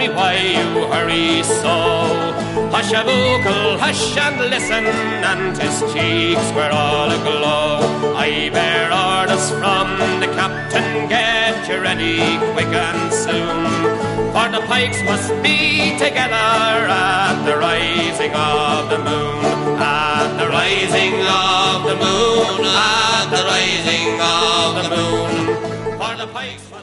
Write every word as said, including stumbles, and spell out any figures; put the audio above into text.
me why you hurry so. Hush a vocal, hush and listen, and his cheeks were all aglow. I bear orders from the captain, get you ready quick and soon, for the pikes must be together at the rising of the moon. At the rising of the moon, at the rising of the moon, for the pikes